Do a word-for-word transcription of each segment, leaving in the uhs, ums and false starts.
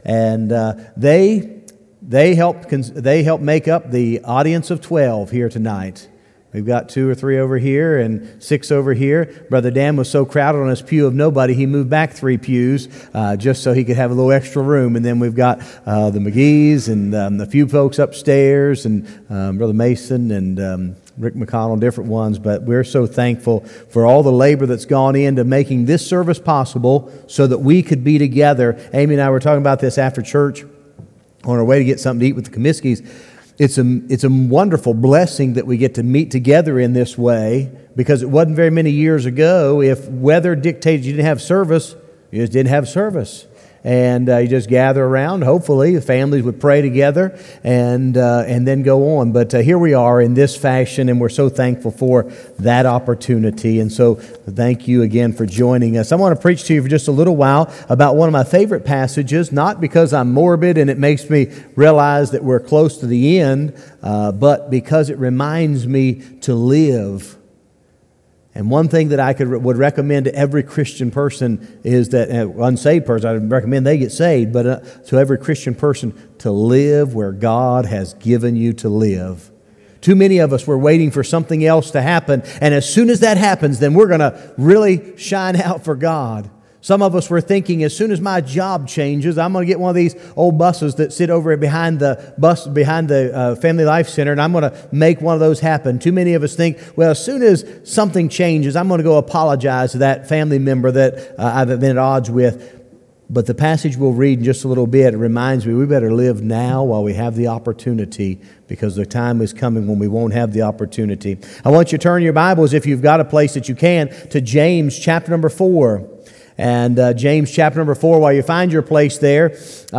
And uh, they they help they help make up the audience of twelve here tonight. We've got two or three over here and six over here. Brother Dan was so crowded on his pew of nobody, he moved back three pews uh, just so he could have a little extra room. And then we've got uh, the McGees and um, a few folks upstairs, and um, Brother Mason and um, Rick McConnell, different ones. But we're so thankful for all the labor that's gone into making this service possible so that we could be together. Amy and I were talking about this after church on our way to get something to eat with the Comiskey's. It's a, it's a wonderful blessing that we get to meet together in this way, because it wasn't very many years ago, if weather dictated you didn't have service, you just didn't have service. And uh, you just gather around. Hopefully, the families would pray together and uh, and then go on. But uh, here we are in this fashion, and we're so thankful for that opportunity. And so thank you again for joining us. I want to preach to you for just a little while about one of my favorite passages, not because I'm morbid and it makes me realize that we're close to the end, uh, but because it reminds me to live. And one thing that I could would recommend to every Christian person is that, uh, unsaved person, I would recommend they get saved, but uh, to every Christian person, to live where God has given you to live. Too many of us were waiting for something else to happen, and as soon as that happens, then we're going to really shine out for God. Some of us were thinking, as soon as my job changes, I'm going to get one of these old buses that sit over behind the bus behind the uh, Family Life Center, and I'm going to make one of those happen. Too many of us think, well, as soon as something changes, I'm going to go apologize to that family member that uh, I've been at odds with. But the passage we'll read in just a little bit, it reminds me we better live now while we have the opportunity, because the time is coming when we won't have the opportunity. I want you to turn your Bibles, if you've got a place that you can, to James chapter number four. And uh, James chapter number four, while you find your place there,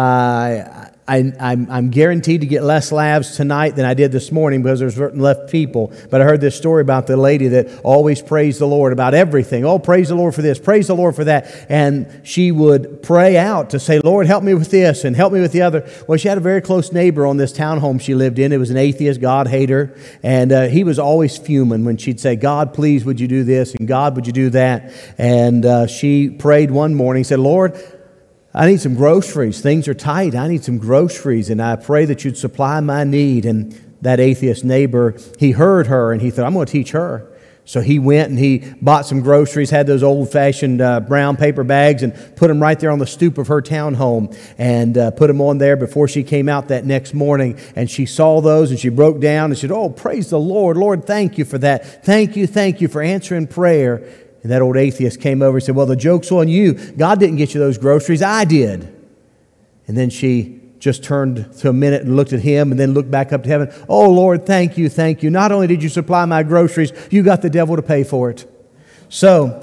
uh, I, I'm, I'm guaranteed to get less laughs tonight than I did this morning, because there's certain left people. But I heard this story about the lady that always praised the Lord about everything. Oh, praise the Lord for this, praise the Lord for that. And she would pray out to say, Lord, help me with this and help me with the other. Well, she had a very close neighbor on this townhome she lived in. It was an atheist, God-hater. And uh, he was always fuming when she'd say, God, please, would you do this? And God, would you do that? And uh, she prayed one morning, said, Lord, I need some groceries. Things are tight. I need some groceries, and I pray that you'd supply my need. And that atheist neighbor, he heard her, and he thought, I'm going to teach her. So he went and he bought some groceries, had those old-fashioned uh, brown paper bags, and put them right there on the stoop of her townhome, and uh, put them on there before she came out that next morning. And she saw those, and she broke down and said, oh, praise the Lord. Lord, thank you for that. Thank you, thank you for answering prayer. And that old atheist came over and said, well, the joke's on you. God didn't get you those groceries. I did. And then she just turned to a minute and looked at him, and then looked back up to heaven. Oh, Lord, thank you, thank you. Not only did you supply my groceries, you got the devil to pay for it. So,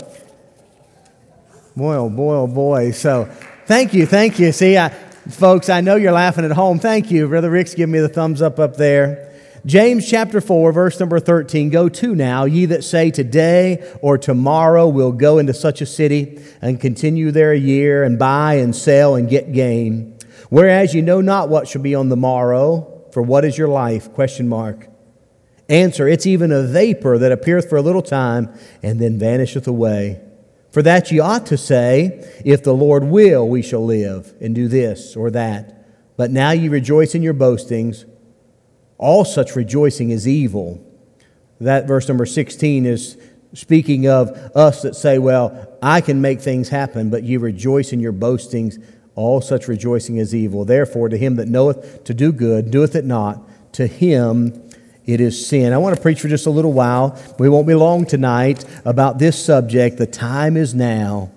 boy, oh boy, oh boy. So, thank you, thank you. See, I, folks, I know you're laughing at home. Thank you. Brother Rick's giving me the thumbs up up there. James chapter four, verse number thirteen, go to now, ye that say today or tomorrow we'll go into such a city and continue there a year and buy and sell and get gain. Whereas ye know not what shall be on the morrow, for what is your life? Question mark. Answer, it's even a vapor that appeareth for a little time and then vanisheth away. For that ye ought to say, if the Lord will, we shall live and do this or that. But now ye rejoice in your boastings. All such rejoicing is evil. That verse number sixteen is speaking of us that say, well, I can make things happen, but ye rejoice in your boastings. All such rejoicing is evil. Therefore, to him that knoweth to do good, doeth it not, to him it is sin. I want to preach for just a little while. We won't be long tonight about this subject. The time is now.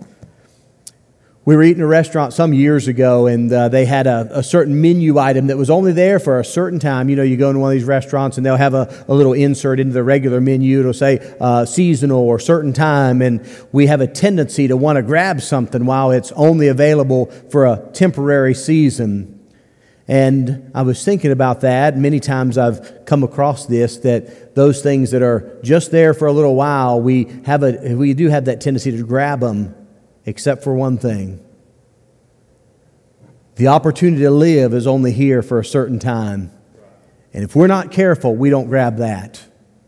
We were eating at a restaurant some years ago, and uh, they had a, a certain menu item that was only there for a certain time. You know, you go into one of these restaurants, and they'll have a, a little insert into the regular menu. It'll say uh, seasonal or certain time, and we have a tendency to want to grab something while it's only available for a temporary season. And I was thinking about that. Many times I've come across this, that those things that are just there for a little while, we have a we do have that tendency to grab them. Except for one thing. The opportunity to live is only here for a certain time. And if we're not careful, we don't grab that.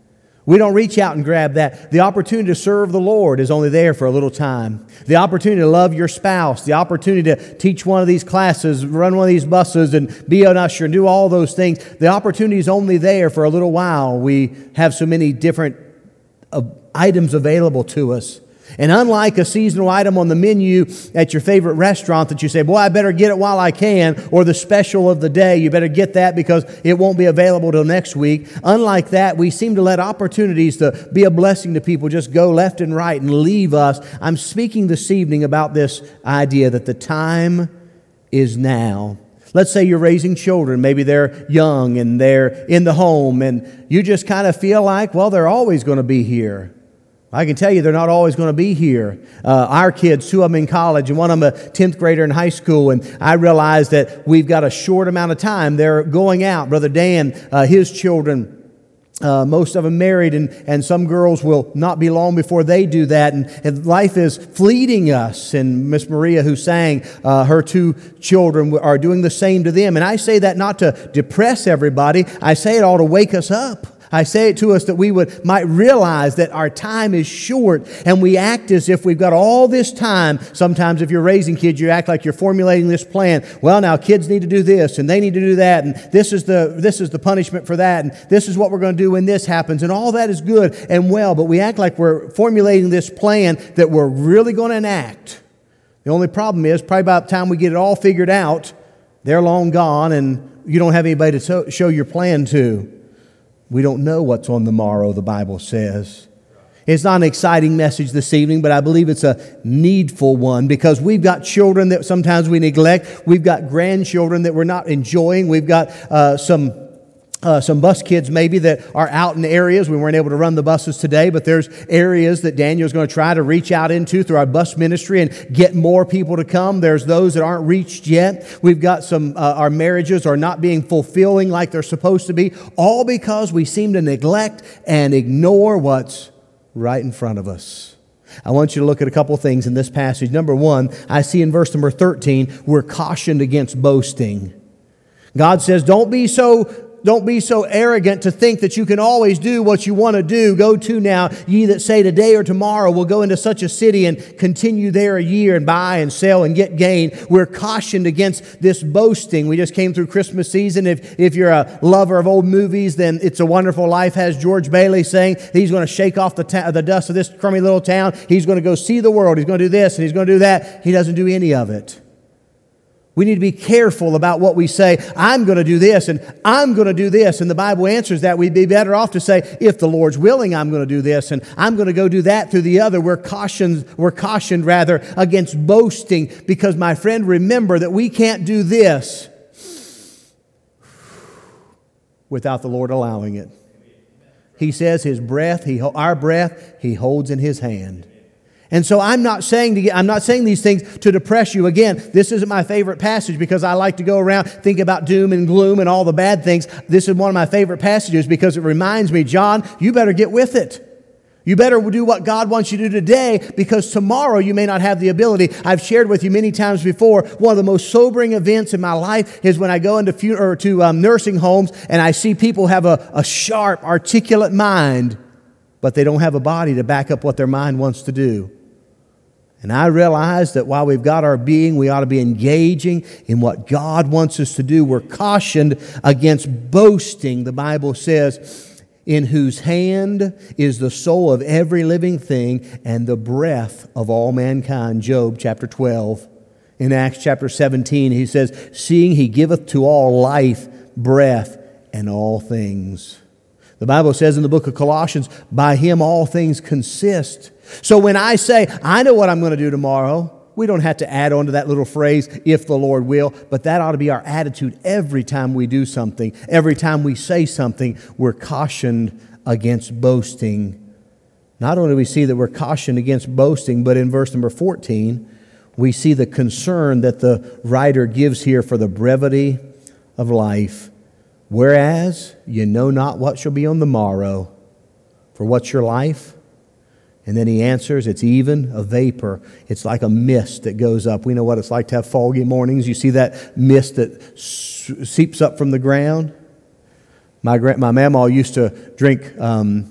We don't reach out and grab that. The opportunity to serve the Lord is only there for a little time. The opportunity to love your spouse, the opportunity to teach one of these classes, run one of these buses and be an usher and do all those things, the opportunity is only there for a little while. We have so many different uh, items available to us. And unlike a seasonal item on the menu at your favorite restaurant that you say, boy, I better get it while I can, or the special of the day, you better get that because it won't be available till next week. Unlike that, we seem to let opportunities to be a blessing to people just go left and right and leave us. I'm speaking this evening about this idea that the time is now. Let's say you're raising children. Maybe they're young and they're in the home and you just kind of feel like, well, they're always going to be here. I can tell you they're not always going to be here. Uh, our kids, two of them in college and one of them a tenth grader in high school, and I realize that we've got a short amount of time. They're going out. Brother Dan, uh, his children, uh, most of them married, and, and some girls will not be long before they do that, and, and life is fleeting us. And Miss Maria, who sang, uh, her two children are doing the same to them. And I say that not to depress everybody. I say it all to wake us up. I say it to us that we would might realize that our time is short and we act as if we've got all this time. Sometimes if you're raising kids, you act like you're formulating this plan. Well, now kids need to do this and they need to do that, and this is the this is the punishment for that, and this is what we're going to do when this happens, and all that is good and well, but we act like we're formulating this plan that we're really going to enact. The only problem is probably by the time we get it all figured out, they're long gone and you don't have anybody to show your plan to. We don't know what's on the morrow, the Bible says. It's not an exciting message this evening, but I believe it's a needful one because we've got children that sometimes we neglect. We've got grandchildren that we're not enjoying. We've got uh, some uh, some bus kids maybe that are out in areas. We weren't able to run the buses today, but there's areas that Daniel's going to try to reach out into through our bus ministry and get more people to come. There's those that aren't reached yet. We've got some, uh, our marriages are not being fulfilling like they're supposed to be, all because we seem to neglect and ignore what's right in front of us. I want you to look at a couple of things in this passage. Number one, I see in verse number thirteen, we're cautioned against boasting. God says, don't be so Don't be so arrogant to think that you can always do what you want to do. Go to now, ye that say today or tomorrow we'll go into such a city and continue there a year and buy and sell and get gain. We're cautioned against this boasting. We just came through Christmas season. If, if you're a lover of old movies, then It's a Wonderful Life has George Bailey saying he's going to shake off the, ta- the dust of this crummy little town. He's going to go see the world. He's going to do this and he's going to do that. He doesn't do any of it. We need to be careful about what we say. I'm going to do this and I'm going to do this. And the Bible answers that. We'd be better off to say, if the Lord's willing, I'm going to do this and I'm going to go do that through the other. We're cautioned, we're cautioned rather against boasting because, my friend, remember that we can't do this without the Lord allowing it. He says his breath, he, our breath, he holds in his hand. And so I'm not saying to get, I'm not saying these things to depress you. Again, this isn't my favorite passage because I like to go around think about doom and gloom and all the bad things. This is one of my favorite passages because it reminds me, John, you better get with it. You better do what God wants you to do today because tomorrow you may not have the ability. I've shared with you many times before, one of the most sobering events in my life is when I go into fu- or to um, nursing homes and I see people have a, a sharp, articulate mind, but they don't have a body to back up what their mind wants to do. And I realize that while we've got our being, we ought to be engaging in what God wants us to do. We're cautioned against boasting. The Bible says, in whose hand is the soul of every living thing and the breath of all mankind. Job chapter twelve. In Acts chapter seventeen, he says, seeing he giveth to all life, breath, and all things. The Bible says in the book of Colossians, by him all things consist. So when I say, I know what I'm going to do tomorrow, we don't have to add on to that little phrase, if the Lord will, but that ought to be our attitude every time we do something. Every time we say something, we're cautioned against boasting. Not only do we see that we're cautioned against boasting, but in verse number fourteen, we see the concern that the writer gives here for the brevity of life. Whereas you know not what shall be on the morrow. For what's your life? And then he answers, it's even a vapor. It's like a mist that goes up. We know what it's like to have foggy mornings. You see that mist that seeps up from the ground? My my mamaw used to drink um,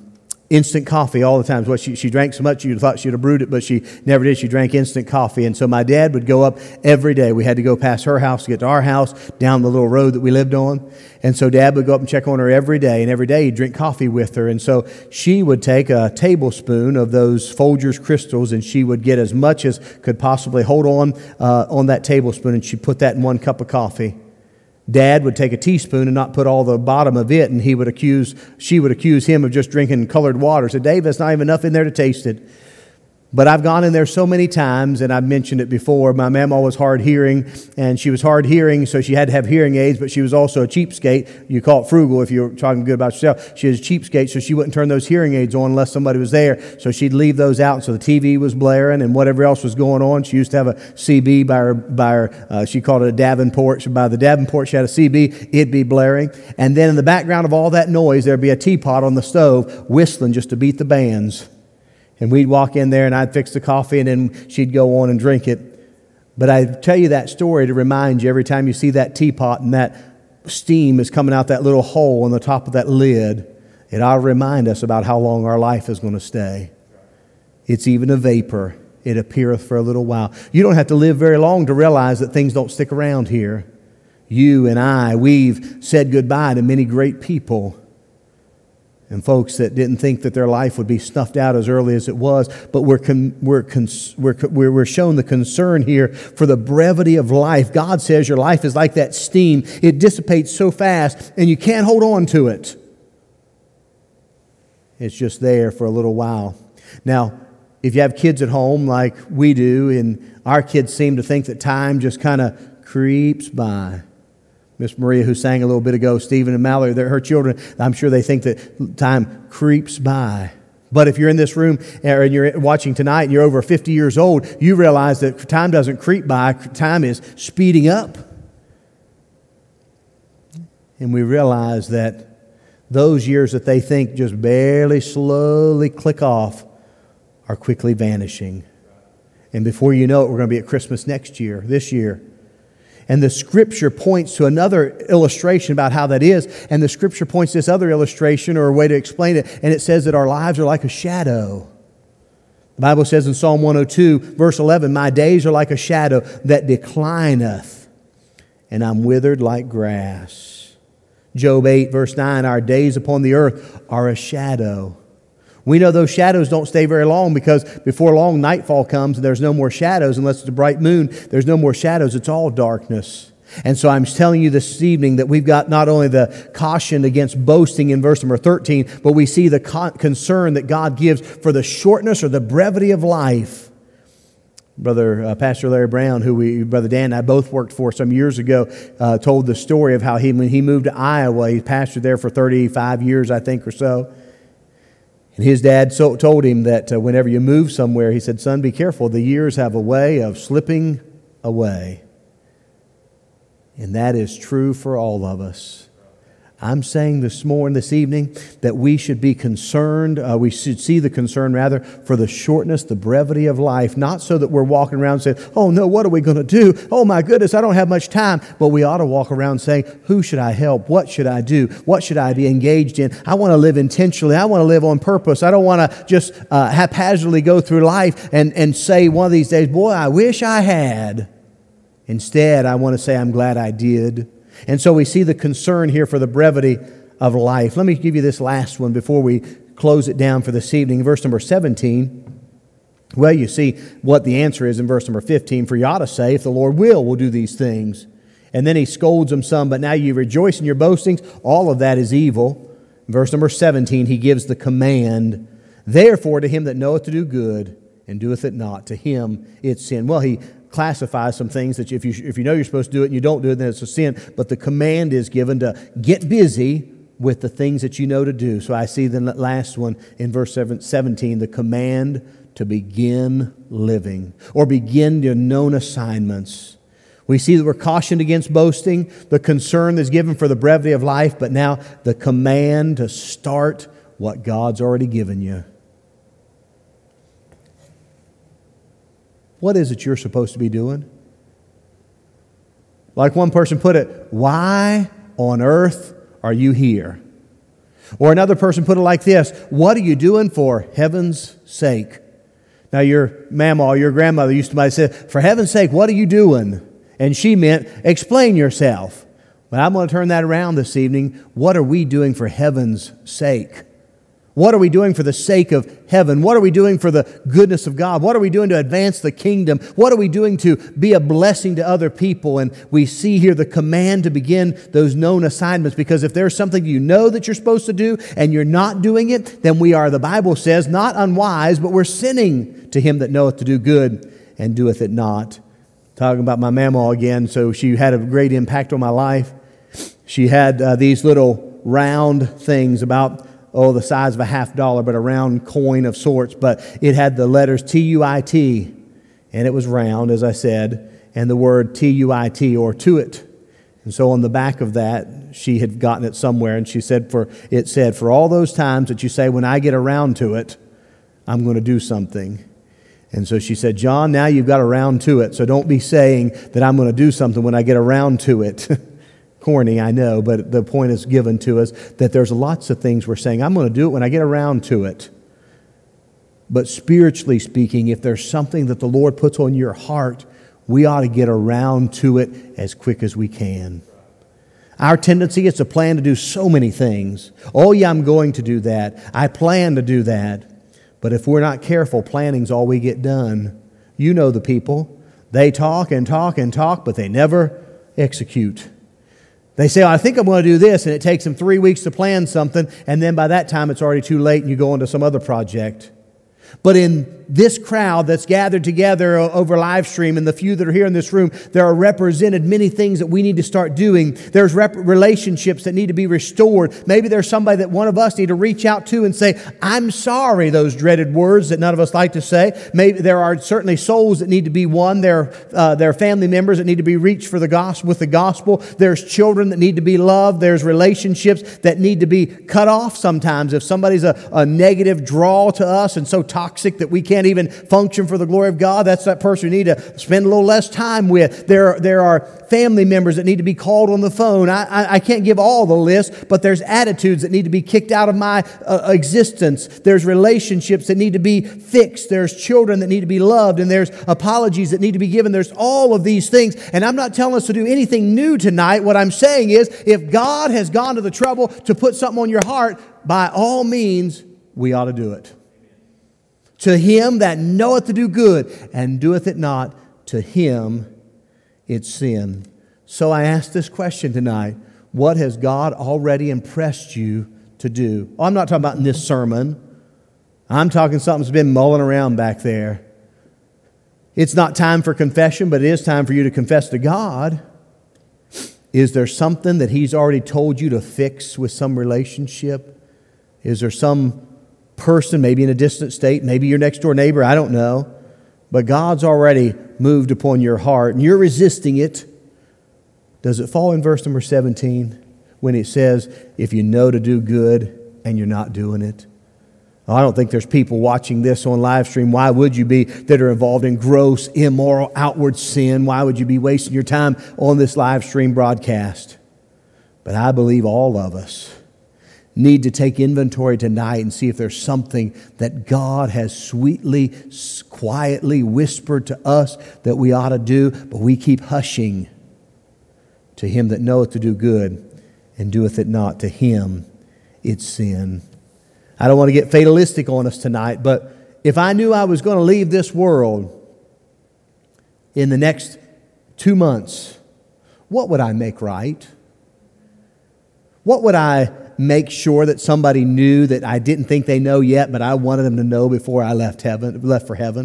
instant coffee all the time. What she, she drank so much, you thought she'd have brewed it, but she never did. She drank instant coffee. And so my dad would go up every day. We had to go past her house to get to our house, down the little road that we lived on. And so Dad would go up and check on her every day. And every day he'd drink coffee with her. And so she would take a tablespoon of those Folgers crystals, and she would get as much as could possibly hold on uh, on that tablespoon, and she'd put that in one cup of coffee. Dad would take a teaspoon and not put all the bottom of it, and he would accuse, she would accuse him of just drinking colored water. So, Dave, there's not even enough in there to taste it. But I've gone in there so many times, and I've mentioned it before. My mama was hard hearing, and she was hard hearing, so she had to have hearing aids, but she was also a cheapskate. You call it frugal if you're talking good about yourself. She was a cheapskate, so she wouldn't turn those hearing aids on unless somebody was there. So she'd leave those out, so the T V was blaring and whatever else was going on. She used to have a C B by her, by her uh, she called it a Davenport. So by the Davenport, she had a C B. It'd be blaring. And then in the background of all that noise, there'd be a teapot on the stove whistling just to beat the bands. And we'd walk in there and I'd fix the coffee and then she'd go on and drink it. But I tell you that story to remind you every time you see that teapot and that steam is coming out that little hole on the top of that lid, it ought to remind us about how long our life is going to stay. It's even a vapor. It appeareth for a little while. You don't have to live very long to realize that things don't stick around here. You and I, we've said goodbye to many great people. And folks that didn't think that their life would be snuffed out as early as it was. But we're, con, we're, cons, we're, we're shown the concern here for the brevity of life. God says your life is like that steam. It dissipates so fast and you can't hold on to it. It's just there for a little while. Now, if you have kids at home like we do, and our kids seem to think that time just kind of creeps by. Miss Maria, who sang a little bit ago, Stephen and Mallory, they're her children, I'm sure they think that time creeps by. But if you're in this room and you're watching tonight and you're over fifty years old, you realize that time doesn't creep by, time is speeding up. And we realize that those years that they think just barely, slowly click off are quickly vanishing. And before you know it, we're going to be at Christmas next year, this year. And the Scripture points to another illustration about how that is. And the Scripture points to this other illustration or a way to explain it. And it says that our lives are like a shadow. The Bible says in Psalm one oh two, verse eleven, my days are like a shadow that declineth, and I'm withered like grass. Job eight, verse nine, our days upon the earth are a shadow. We know those shadows don't stay very long because before long nightfall comes and there's no more shadows unless it's a bright moon. There's no more shadows. It's all darkness. And so I'm telling you this evening that we've got not only the caution against boasting in verse number thirteen, but we see the con- concern that God gives for the shortness or the brevity of life. Brother uh, Pastor Larry Brown, who we, Brother Dan and I both worked for some years ago, uh, told the story of how he, when he moved to Iowa, he pastored there for thirty-five years, I think, or so. And his dad so told him that uh, whenever you move somewhere, he said, son, be careful. The years have a way of slipping away. And that is true for all of us. I'm saying this morning, this evening, that we should be concerned, uh, we should see the concern rather for the shortness, the brevity of life, not so that we're walking around saying, oh no, what are we going to do? Oh my goodness, I don't have much time. But we ought to walk around saying, who should I help? What should I do? What should I be engaged in? I want to live intentionally. I want to live on purpose. I don't want to just uh, haphazardly go through life and, and say one of these days, boy, I wish I had. Instead, I want to say, I'm glad I did. And so we see the concern here for the brevity of life. Let me give you this last one before we close it down for this evening. Verse number seventeen. Well, you see what the answer is in verse number fifteen. For you ought to say, if the Lord will, we'll do these things. And then he scolds them some, but now you rejoice in your boastings. All of that is evil. In verse number seventeen, he gives the command. Therefore, to him that knoweth to do good and doeth it not, to him it's sin. Well, he classify some things that if you if you know you're supposed to do it and you don't do it, then it's a sin. But the command is given to get busy with the things that you know to do. So I see the last one in verse seventeen, the command to begin living or begin your known assignments. We see that we're cautioned against boasting, the concern that's given for the brevity of life, but now the command to start what God's already given you. What is it you're supposed to be doing? Like one person put it, why on earth are you here? Or another person put it like this: what are you doing for heaven's sake? Now your mama or your grandmother used to say, for heaven's sake, what are you doing? And she meant, explain yourself. But I'm going to turn that around this evening. What are we doing for heaven's sake? What are we doing for the sake of heaven? What are we doing for the goodness of God? What are we doing to advance the kingdom? What are we doing to be a blessing to other people? And we see here the command to begin those known assignments, because if there's something you know that you're supposed to do and you're not doing it, then we are, the Bible says, not unwise, but we're sinning to him that knoweth to do good and doeth it not. Talking about my mama again, so she had a great impact on my life. She had uh, these little round things about oh, the size of a half dollar, but a round coin of sorts. But it had the letters T U I T, and it was round, as I said, and the word T U I T, or to it. And so on the back of that, she had gotten it somewhere, and she said, for it said, for all those times that you say, when I get around to it, I'm going to do something. And so she said, John, now you've got around to it, so don't be saying that I'm going to do something when I get around to it. Corny, I know, but the point is given to us that there's lots of things we're saying, I'm going to do it when I get around to it. But spiritually speaking, if there's something that the Lord puts on your heart, we ought to get around to it as quick as we can. Our tendency is to plan to do so many things. Oh yeah, I'm going to do that. I plan to do that. But if we're not careful, planning's all we get done. You know the people. They talk and talk and talk, but they never execute. They say, oh, I think I'm going to do this, and it takes them three weeks to plan something, and then by that time it's already too late and you go into some other project. But in this crowd that's gathered together over live stream, and the few that are here in this room, there are represented many things that we need to start doing. There's rep- relationships that need to be restored. Maybe there's somebody that one of us need to reach out to and say, I'm sorry, those dreaded words that none of us like to say. Maybe there are certainly souls that need to be won. There, uh, there are family members that need to be reached for the gospel with the gospel. There's children that need to be loved. There's relationships that need to be cut off sometimes. If somebody's a, a negative draw to us and so toxic that we can't even function for the glory of God, that's that person we need to spend a little less time with. There, there are family members that need to be called on the phone. I, I, I can't give all the list, but there's attitudes that need to be kicked out of my uh, existence. There's relationships that need to be fixed. There's children that need to be loved, and there's apologies that need to be given. There's all of these things, and I'm not telling us to do anything new tonight. What I'm saying is, if God has gone to the trouble to put something on your heart, by all means, we ought to do it. To him that knoweth to do good and doeth it not, to him it's sin. So I ask this question tonight: what has God already impressed you to do? Oh, I'm not talking about in this sermon. I'm talking something that's been mulling around back there. It's not time for confession, but it is time for you to confess to God. Is there something that He's already told you to fix with some relationship? Is there some person, maybe in a distant state, maybe your next door neighbor, I don't know, but God's already moved upon your heart and you're resisting it? Does it fall in verse number seventeen when it says, if you know to do good and you're not doing it? Oh, I don't think there's people watching this on live stream. Why would you be, that are involved in gross, immoral, outward sin? Why would you be wasting your time on this live stream broadcast? But I believe all of us need to take inventory tonight and see if there's something that God has sweetly, quietly whispered to us that we ought to do, but we keep hushing. To him that knoweth to do good and doeth it not, to him it's sin. I don't want to get fatalistic on us tonight, but if I knew I was going to leave this world in the next two months, what would I make right? What would I make sure that somebody knew that I didn't think they know yet, but I wanted them to know before I left heaven, left for heaven?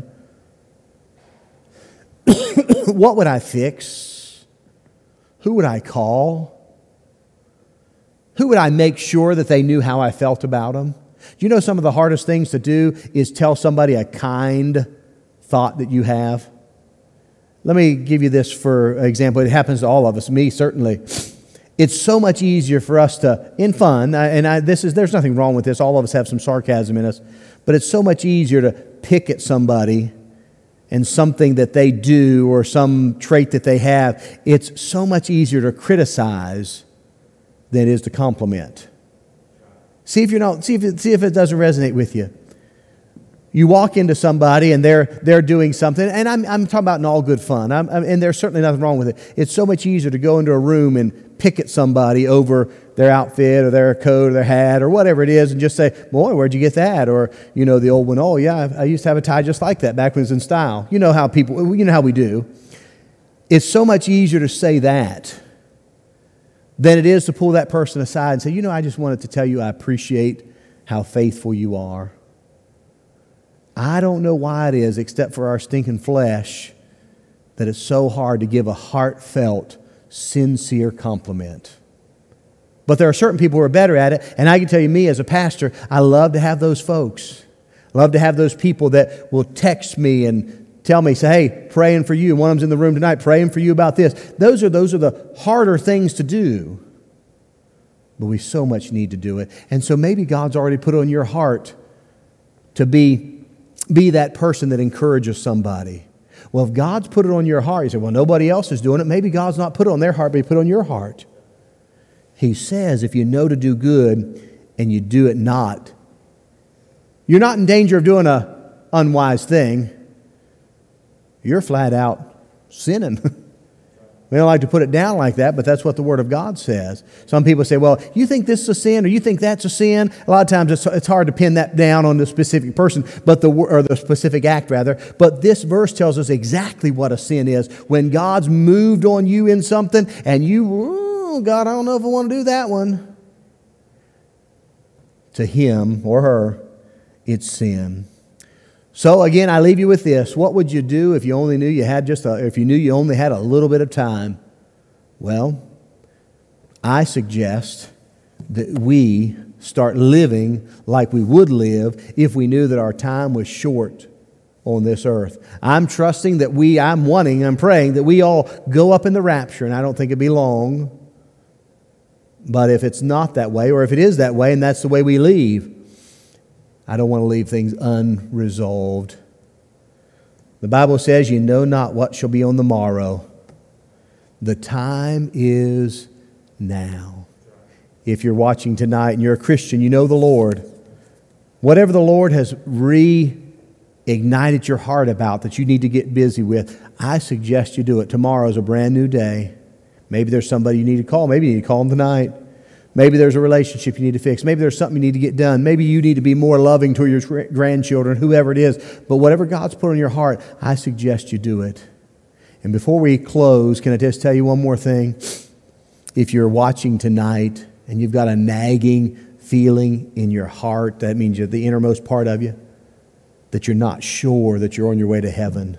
What would I fix? Who would I call? Who would I make sure that they knew how I felt about them? Do you know some of the hardest things to do is tell somebody a kind thought that you have? Let me give you this for example. It happens to all of us, me certainly. It's so much easier for us to, in fun, and I, this is there's nothing wrong with this. All of us have some sarcasm in us, but it's so much easier to pick at somebody and something that they do or some trait that they have. It's so much easier to criticize than it is to compliment. See if you don't. See if it, see if it doesn't resonate with you. You walk into somebody and they're they're doing something, and I'm I'm talking about in all good fun. I'm, I'm, and there's certainly nothing wrong with it. It's so much easier to go into a room and pick at somebody over their outfit or their coat or their hat or whatever it is, and just say, "Boy, where'd you get that?" Or you know, the old one, "Oh yeah, I used to have a tie just like that back when it was in style." You know how people, you know how we do. It's so much easier to say that than it is to pull that person aside and say, "You know, I just wanted to tell you I appreciate how faithful you are. I don't know why it is, except for our stinking flesh, that it's so hard to give a heartfelt, sincere compliment." But there are certain people who are better at it, and I can tell you, me as a pastor, I love to have those folks. I love to have those people that will text me and tell me, say, "Hey, praying for you. One of them's in the room tonight, praying for you about this." Those are those are the harder things to do. But we so much need to do it. And so maybe God's already put on your heart to be Be that person that encourages somebody. Well, if God's put it on your heart, you say, "Well, nobody else is doing it." Maybe God's not put it on their heart, but He put it on your heart. He says if you know to do good and you do it not, you're not in danger of doing an unwise thing. You're flat out sinning. We don't like to put it down like that, but that's what the Word of God says. Some people say, "Well, you think this is a sin, or you think that's a sin?" A lot of times it's, it's hard to pin that down on the specific person, but the or the specific act rather. But this verse tells us exactly what a sin is. When God's moved on you in something, and you, "Oh, God, I don't know if I want to do that one." To him or her, it's sin. So again, I leave you with this. What would you do if you only knew you had just a, if you knew you only had a little bit of time? Well, I suggest that we start living like we would live if we knew that our time was short on this earth. I'm trusting that we, I'm wanting, I'm praying that we all go up in the rapture, and I don't think it'd be long. But if it's not that way, or if it is that way and that's the way we leave, I don't want to leave things unresolved. The Bible says, "You know not what shall be on the morrow." The time is now. If you're watching tonight and you're a Christian, you know the Lord. Whatever the Lord has reignited your heart about that you need to get busy with, I suggest you do it. Tomorrow is a brand new day. Maybe there's somebody you need to call. Maybe you need to call them tonight. Maybe there's a relationship you need to fix. Maybe there's something you need to get done. Maybe you need to be more loving to your grandchildren, whoever it is. But whatever God's put on your heart, I suggest you do it. And before we close, can I just tell you one more thing? If you're watching tonight and you've got a nagging feeling in your heart, that means you're the innermost part of you, that you're not sure that you're on your way to heaven.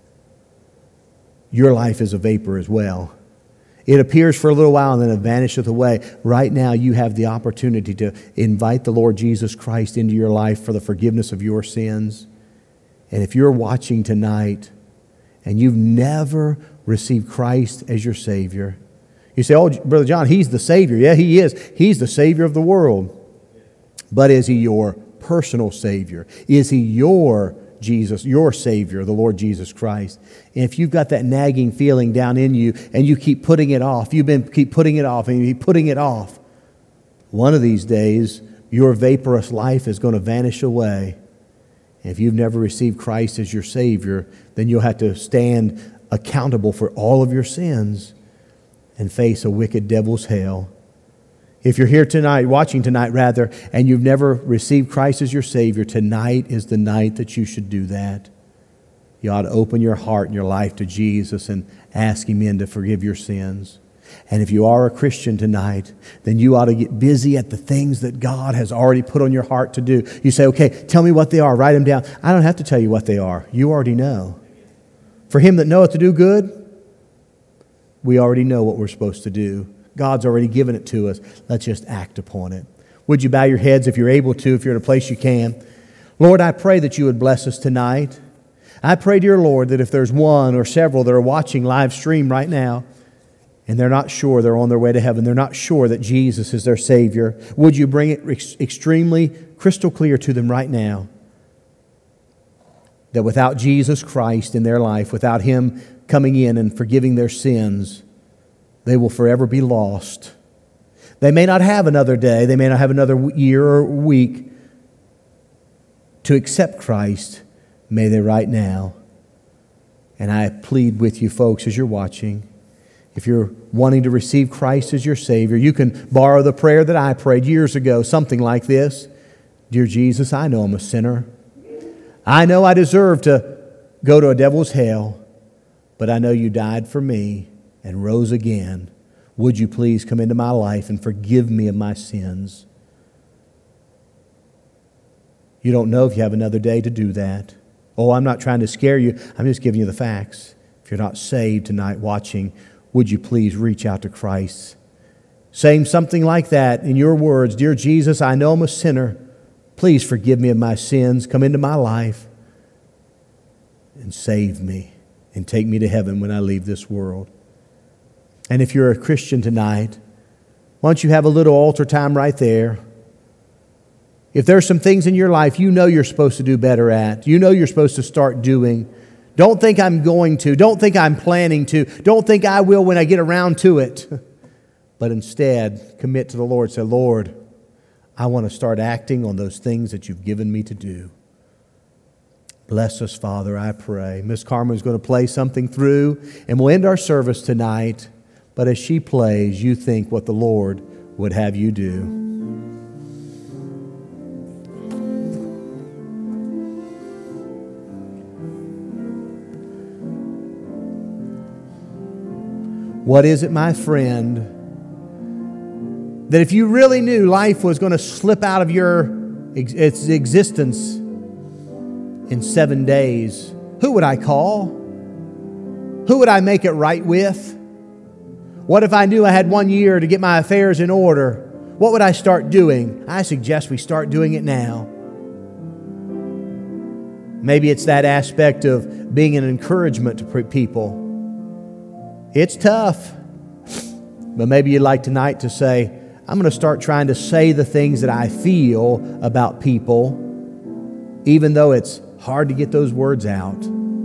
Your life is a vapor as well. It appears for a little while and then it vanisheth away. Right now you have the opportunity to invite the Lord Jesus Christ into your life for the forgiveness of your sins. And if you're watching tonight and you've never received Christ as your Savior, you say, "Oh, Brother John, He's the Savior." Yeah, He is. He's the Savior of the world. But is He your personal Savior? Is He your Jesus, your Savior, the Lord Jesus Christ? And if you've got that nagging feeling down in you and you keep putting it off, you've been keep putting it off and you keep putting it off, one of these days your vaporous life is going to vanish away. And if you've never received Christ as your Savior, then you'll have to stand accountable for all of your sins and face a wicked devil's hell. If you're here tonight, watching tonight rather, and you've never received Christ as your Savior, tonight is the night that you should do that. You ought to open your heart and your life to Jesus and ask Him in to forgive your sins. And if you are a Christian tonight, then you ought to get busy at the things that God has already put on your heart to do. You say, "Okay, tell me what they are. Write them down." I don't have to tell you what they are. You already know. For him that knoweth to do good, we already know what we're supposed to do. God's already given it to us. Let's just act upon it. Would you bow your heads if you're able to, if you're in a place you can? Lord, I pray that you would bless us tonight. I pray, dear Lord, that if there's one or several that are watching live stream right now, and they're not sure they're on their way to heaven, they're not sure that Jesus is their Savior, would you bring it ex- extremely crystal clear to them right now that without Jesus Christ in their life, without Him coming in and forgiving their sins, they will forever be lost. They may not have another day. They may not have another year or week to accept Christ. May they right now. And I plead with you folks as you're watching, if you're wanting to receive Christ as your Savior, you can borrow the prayer that I prayed years ago, something like this. Dear Jesus, I know I'm a sinner. I know I deserve to go to a devil's hell, but I know you died for me and rose again. Would you please come into my life and forgive me of my sins? You don't know if you have another day to do that. Oh, I'm not trying to scare you. I'm just giving you the facts. If you're not saved tonight watching, would you please reach out to Christ? Saying something like that in your words, Dear Jesus, I know I'm a sinner. Please forgive me of my sins. Come into my life and save me and take me to heaven when I leave this world. And if you're a Christian tonight, why don't you have a little altar time right there? If there's some things in your life you know you're supposed to do better at, you know you're supposed to start doing, don't think I'm going to, don't think I'm planning to, don't think I will when I get around to it. But instead, commit to the Lord. Say, Lord, I want to start acting on those things that you've given me to do. Bless us, Father, I pray. Miss Carmen is going to play something through, and we'll end our service tonight. But as she plays, you think what the Lord would have you do. What is it, my friend, that if you really knew life was going to slip out of your its existence in seven days, who would I call? Who would I make it right with? What if I knew I had one year to get my affairs in order? What would I start doing? I suggest we start doing it now. Maybe it's that aspect of being an encouragement to people. It's tough, but maybe you'd like tonight to say, I'm going to start trying to say the things that I feel about people, even though it's hard to get those words out.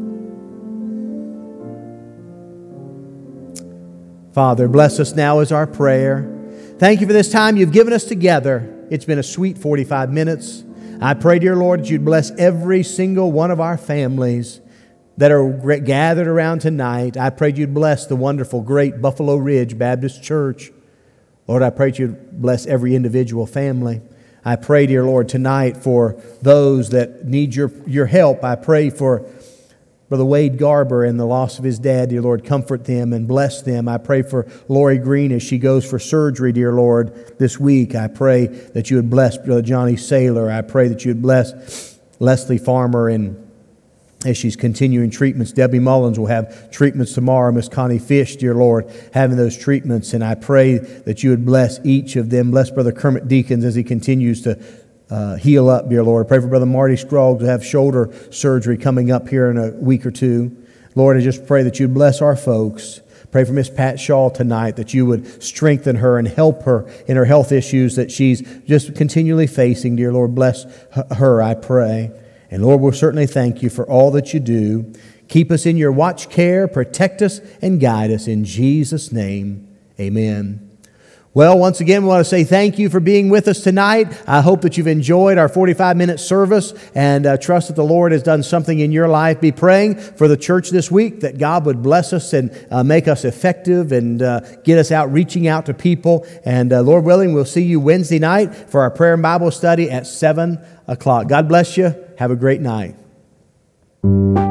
Father, bless us now is our prayer. Thank you for this time you've given us together. It's been a sweet forty-five minutes. I pray, dear Lord, that you'd bless every single one of our families that are gathered around tonight. I pray you'd bless the wonderful, great Buffalo Ridge Baptist Church. Lord, I pray you'd bless every individual family. I pray, dear Lord, tonight for those that need your, your help. I pray for Brother Wade Garber and the loss of his dad, dear Lord. Comfort them and bless them. I pray for Lori Green as she goes for surgery, dear Lord, this week. I pray that you would bless Brother Johnny Saylor. I pray that you would bless Leslie Farmer and as she's continuing treatments. Debbie Mullins will have treatments tomorrow. Miss Connie Fish, dear Lord, having those treatments. And I pray that you would bless each of them. Bless Brother Kermit Deacons as he continues to uh, heal up, dear Lord. I pray for Brother Marty Scroggs to have shoulder surgery coming up here in a week or two. Lord, I just pray that you'd bless our folks. Pray for Miss Pat Shaw tonight, that you would strengthen her and help her in her health issues that she's just continually facing. Dear Lord, bless her, I pray. And Lord, we'll certainly thank you for all that you do. Keep us in your watch care, protect us, and guide us. In Jesus' name, amen. Well, once again, we want to say thank you for being with us tonight. I hope that you've enjoyed our forty-five minute service and uh, trust that the Lord has done something in your life. Be praying for the church this week, that God would bless us and uh, make us effective and uh, get us out, reaching out to people. And uh, Lord willing, we'll see you Wednesday night for our prayer and Bible study at seven o'clock. God bless you. Have a great night.